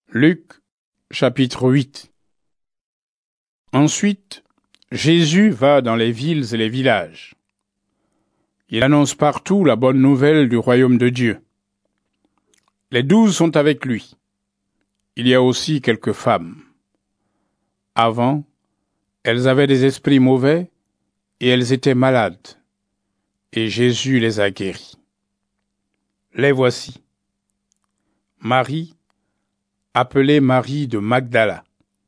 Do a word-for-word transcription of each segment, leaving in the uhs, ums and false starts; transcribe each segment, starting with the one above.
Luc, chapitre huit. Ensuite, Jésus va dans les villes et les villages. Il annonce partout la bonne nouvelle du royaume de Dieu. Les douze sont avec lui. Il y a aussi quelques femmes. Avant, elles avaient des esprits mauvais et elles étaient malades. Et Jésus les a guéries. Les voici. Marie, appelée Marie de Magdala.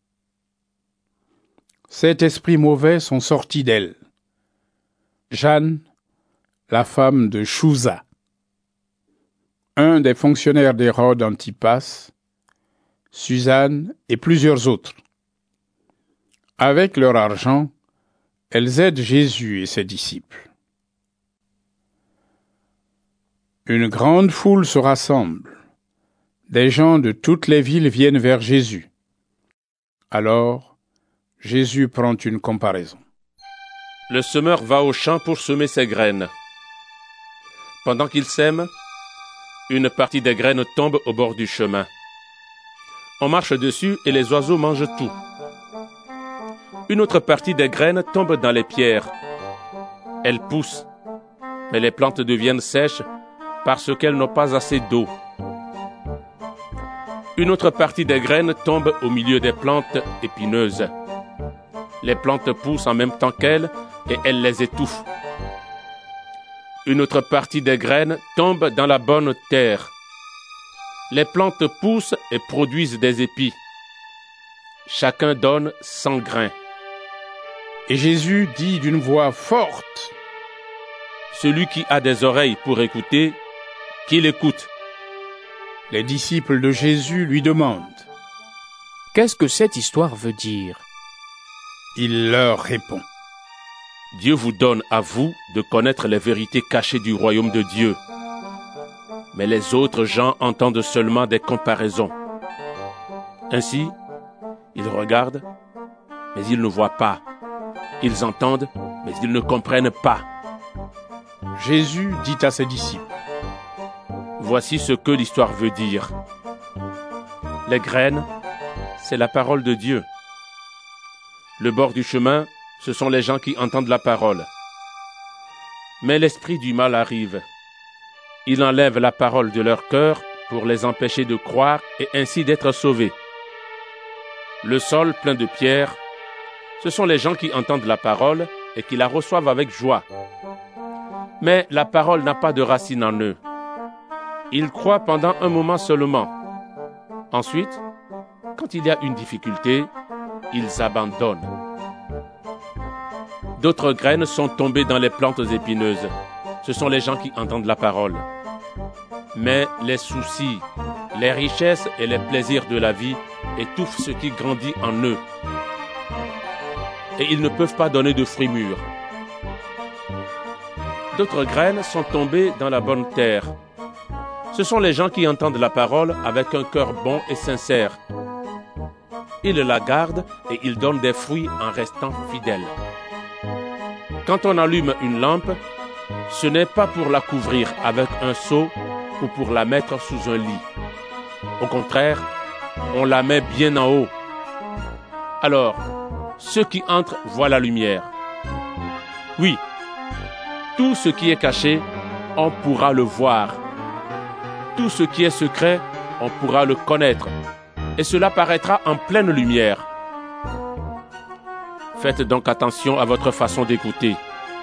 Sept esprits mauvais sont sortis d'elle. Jeanne, la femme de Chouza. Un des fonctionnaires d'Hérode Antipas, Suzanne et plusieurs autres. Avec leur argent, elles aident Jésus et ses disciples. Une grande foule se rassemble. Des gens de toutes les villes viennent vers Jésus. Alors, Jésus prend une comparaison. Le semeur va au champ pour semer ses graines. Pendant qu'il sème, une partie des graines tombe au bord du chemin. On marche dessus et les oiseaux mangent tout. Une autre partie des graines tombe dans les pierres. Elles poussent, mais les plantes deviennent sèches parce qu'elles n'ont pas assez d'eau. Une autre partie des graines tombe au milieu des plantes épineuses. Les plantes poussent en même temps qu'elles et elles les étouffent. Une autre partie des graines tombe dans la bonne terre. Les plantes poussent et produisent des épis. Chacun donne cent grains. Et Jésus dit d'une voix forte, « Celui qui a des oreilles pour écouter, qu'il écoute. » Les disciples de Jésus lui demandent, « Qu'est-ce que cette histoire veut dire ?» Il leur répond, « Dieu vous donne à vous de connaître les vérités cachées du royaume de Dieu. Mais les autres gens entendent seulement des comparaisons. Ainsi, ils regardent, mais ils ne voient pas. Ils entendent, mais ils ne comprennent pas. » Jésus dit à ses disciples, « Voici ce que l'histoire veut dire. Les graines, c'est la parole de Dieu. Le bord du chemin, ce sont les gens qui entendent la parole. Mais l'esprit du mal arrive. Il enlève la parole de leur cœur pour les empêcher de croire et ainsi d'être sauvés. Le sol plein de pierres, ce sont les gens qui entendent la parole et qui la reçoivent avec joie. Mais la parole n'a pas de racine en eux. Ils croient pendant un moment seulement. Ensuite, quand il y a une difficulté, ils abandonnent. D'autres graines sont tombées dans les plantes épineuses. Ce sont les gens qui entendent la parole. Mais les soucis, les richesses et les plaisirs de la vie étouffent ce qui grandit en eux. Et ils ne peuvent pas donner de fruits mûrs. D'autres graines sont tombées dans la bonne terre. Ce sont les gens qui entendent la parole avec un cœur bon et sincère. Ils la gardent et ils donnent des fruits en restant fidèles. Quand on allume une lampe, ce n'est pas pour la couvrir avec un seau ou pour la mettre sous un lit. Au contraire, on la met bien en haut. Alors, ceux qui entrent voient la lumière. Oui, tout ce qui est caché, on pourra le voir. Tout ce qui est secret, on pourra le connaître. Et cela paraîtra en pleine lumière. Faites donc attention à votre façon d'écouter.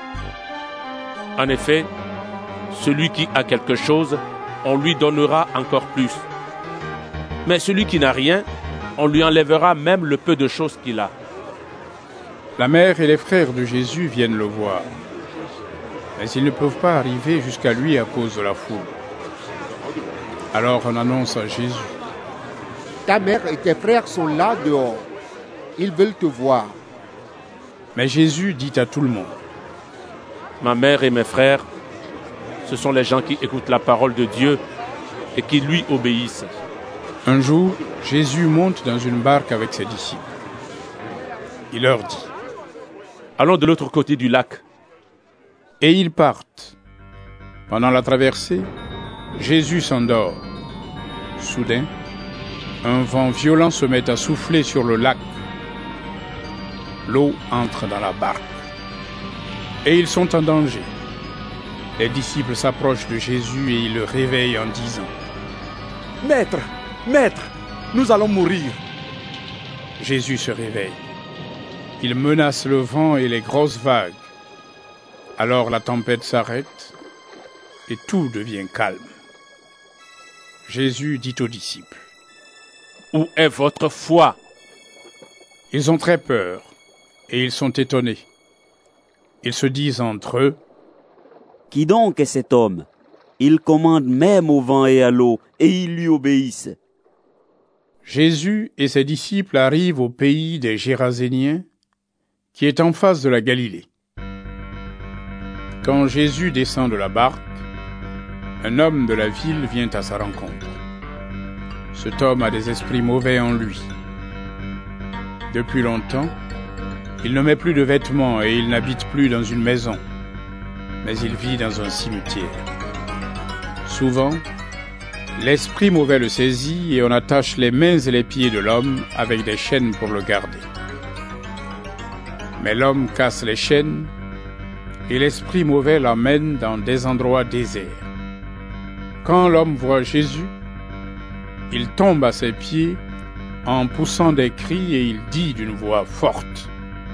En effet, celui qui a quelque chose, on lui donnera encore plus. Mais celui qui n'a rien, on lui enlèvera même le peu de choses qu'il a. » La mère et les frères de Jésus viennent le voir. Mais ils ne peuvent pas arriver jusqu'à lui à cause de la foule. Alors on annonce à Jésus, « Ta mère et tes frères sont là dehors. Ils veulent te voir. » Mais Jésus dit à tout le monde, « Ma mère et mes frères, ce sont les gens qui écoutent la parole de Dieu et qui lui obéissent. » Un jour, Jésus monte dans une barque avec ses disciples. Il leur dit, « Allons de l'autre côté du lac. » Et ils partent. Pendant la traversée, Jésus s'endort. Soudain, un vent violent se met à souffler sur le lac. L'eau entre dans la barque. Et ils sont en danger. Les disciples s'approchent de Jésus et ils le réveillent en disant : « Maître, Maître, nous allons mourir. » Jésus se réveille. Il menace le vent et les grosses vagues. Alors la tempête s'arrête et tout devient calme. Jésus dit aux disciples : « Où est votre foi ? » Ils ont très peur et ils sont étonnés. Ils se disent entre eux : « Qui donc est cet homme ? Il commande même au vent et à l'eau, et ils lui obéissent. » Jésus et ses disciples arrivent au pays des Géraséniens, qui est en face de la Galilée. Quand Jésus descend de la barque, un homme de la ville vient à sa rencontre. Cet homme a des esprits mauvais en lui. Depuis longtemps, il ne met plus de vêtements et il n'habite plus dans une maison, mais il vit dans un cimetière. Souvent, l'esprit mauvais le saisit et on attache les mains et les pieds de l'homme avec des chaînes pour le garder. Mais l'homme casse les chaînes et l'esprit mauvais l'emmène dans des endroits déserts. Quand l'homme voit Jésus, il tombe à ses pieds en poussant des cris et il dit d'une voix forte :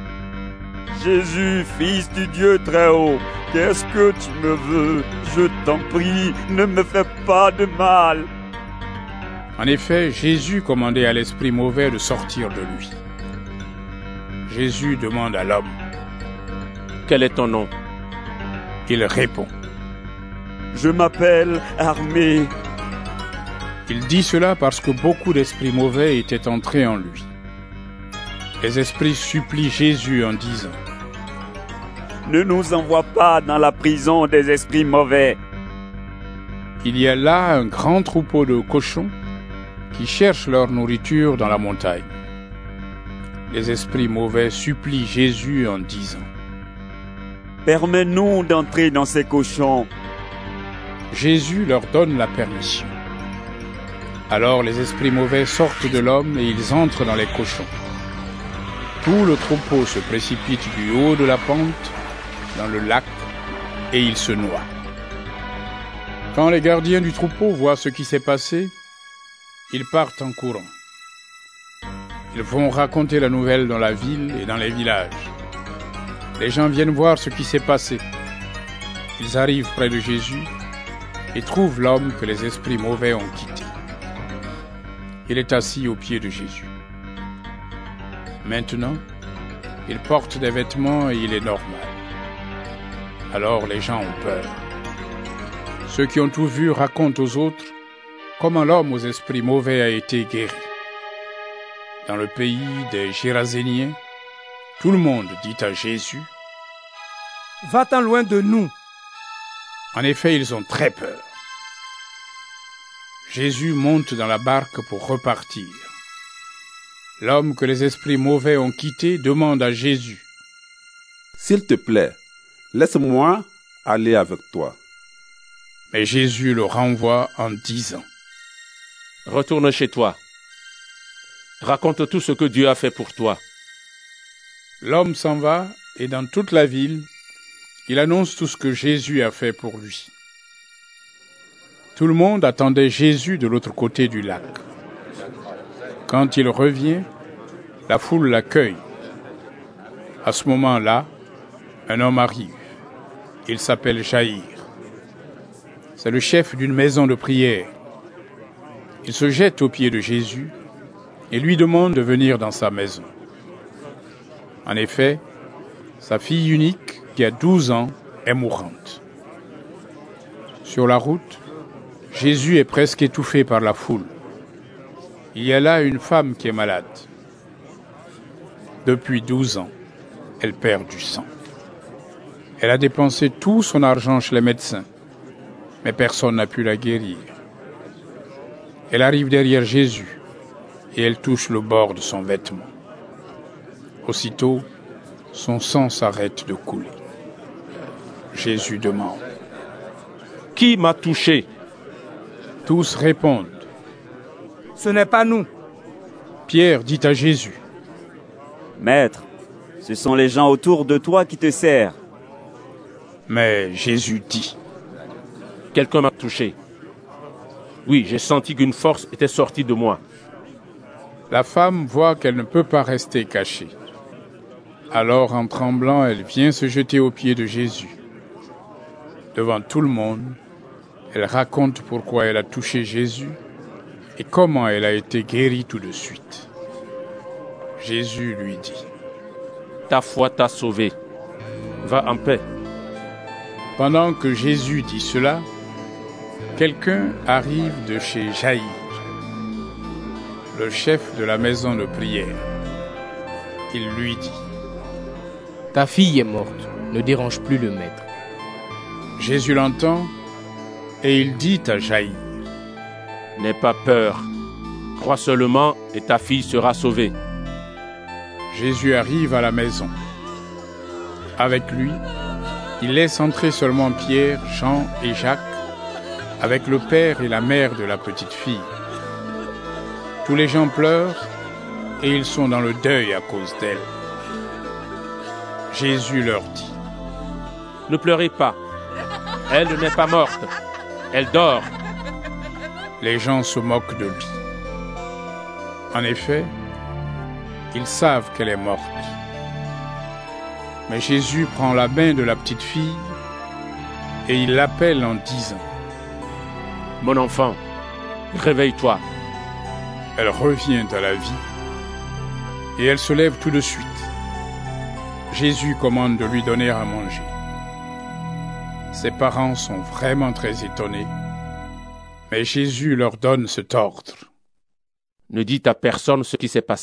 « Jésus, fils du Dieu très haut, qu'est-ce que tu me veux ? Je t'en prie, ne me fais pas de mal. » En effet, Jésus commandait à l'esprit mauvais de sortir de lui. Jésus demande à l'homme : « Quel est ton nom ? » Il répond : « Je m'appelle Armée. » Il dit cela parce que beaucoup d'esprits mauvais étaient entrés en lui. Les esprits supplient Jésus en disant : « Ne nous envoie pas dans la prison des esprits mauvais. » Il y a là un grand troupeau de cochons qui cherchent leur nourriture dans la montagne. Les esprits mauvais supplient Jésus en disant : « Permets-nous d'entrer dans ces cochons. » Jésus leur donne la permission. Alors les esprits mauvais sortent de l'homme et ils entrent dans les cochons. Tout le troupeau se précipite du haut de la pente dans le lac et il se noie. Quand les gardiens du troupeau voient ce qui s'est passé, ils partent en courant. Ils vont raconter la nouvelle dans la ville et dans les villages. Les gens viennent voir ce qui s'est passé. Ils arrivent près de Jésus et trouvent l'homme que les esprits mauvais ont quitté. Il est assis aux pieds de Jésus. Maintenant, il porte des vêtements et il est normal. Alors les gens ont peur. Ceux qui ont tout vu racontent aux autres comment l'homme aux esprits mauvais a été guéri. Dans le pays des Géraséniens, tout le monde dit à Jésus : « Va-t'en loin de nous. » En effet, ils ont très peur. Jésus monte dans la barque pour repartir. L'homme que les esprits mauvais ont quitté demande à Jésus : « S'il te plaît, laisse-moi aller avec toi. » Mais Jésus le renvoie en disant : « Retourne chez toi. Raconte tout ce que Dieu a fait pour toi. » L'homme s'en va et dans toute la ville, il annonce tout ce que Jésus a fait pour lui. Tout le monde attendait Jésus de l'autre côté du lac. Quand il revient, la foule l'accueille. À ce moment-là, un homme arrive. Il s'appelle Jaïr. C'est le chef d'une maison de prière. Il se jette aux pieds de Jésus et lui demande de venir dans sa maison. En effet, sa fille unique, qui a douze ans, est mourante. Sur la route, Jésus est presque étouffé par la foule. Il y a là une femme qui est malade. Depuis douze ans, elle perd du sang. Elle a dépensé tout son argent chez les médecins, mais personne n'a pu la guérir. Elle arrive derrière Jésus et elle touche le bord de son vêtement. Aussitôt, son sang s'arrête de couler. Jésus demande : « Qui m'a touché ?» Tous répondent : Ce n'est pas nous. Pierre dit à Jésus, « Maître, ce sont les gens autour de toi qui te serrent. » Mais Jésus dit, « Quelqu'un m'a touché. Oui, j'ai senti qu'une force était sortie de moi. » La femme voit qu'elle ne peut pas rester cachée. Alors, en tremblant, elle vient se jeter aux pieds de Jésus. Devant tout le monde, elle raconte pourquoi elle a touché Jésus et comment elle a été guérie tout de suite. Jésus lui dit, « Ta foi t'a sauvée. Va en paix. » Pendant que Jésus dit cela, quelqu'un arrive de chez Jaïr, le chef de la maison de prière. Il lui dit, « Ta fille est morte, ne dérange plus le maître. » Jésus l'entend et il dit à Jaïr, « N'aie pas peur, crois seulement et ta fille sera sauvée. » Jésus arrive à la maison. Avec lui, il laisse entrer seulement Pierre, Jean et Jacques, avec le père et la mère de la petite fille. Tous les gens pleurent et ils sont dans le deuil à cause d'elle. Jésus leur dit, « Ne pleurez pas, elle n'est pas morte, elle dort. » Les gens se moquent de lui. En effet, ils savent qu'elle est morte. Mais Jésus prend la main de la petite fille et il l'appelle en disant, « Mon enfant, réveille-toi. » Elle revient à la vie et elle se lève tout de suite. Jésus commande de lui donner à manger. Ses parents sont vraiment très étonnés, mais Jésus leur donne cet ordre. « Ne dites à personne ce qui s'est passé. »